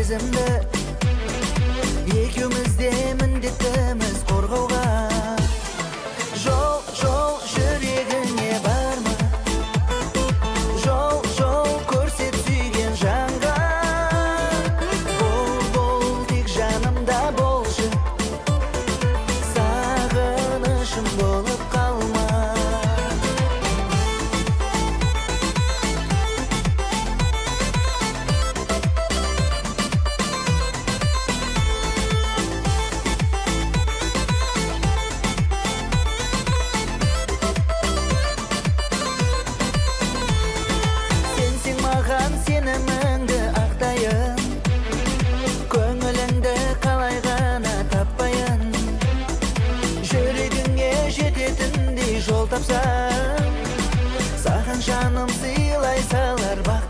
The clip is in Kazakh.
сезімді, екеуміз де міндеттіміз қорғауға. Жол, жол, жүрегіңе барма, жол, жол, көрсет сүйген жанға. Бол, бол, тек жанымда болшы, сағынышым болып қалма. Сенсің маған сеніміңді ақтайын, көңіліңді қалай ғана таппайын. Жүрегіңе жететіндей жол тапсам, саған жаным сыйлай салар бақ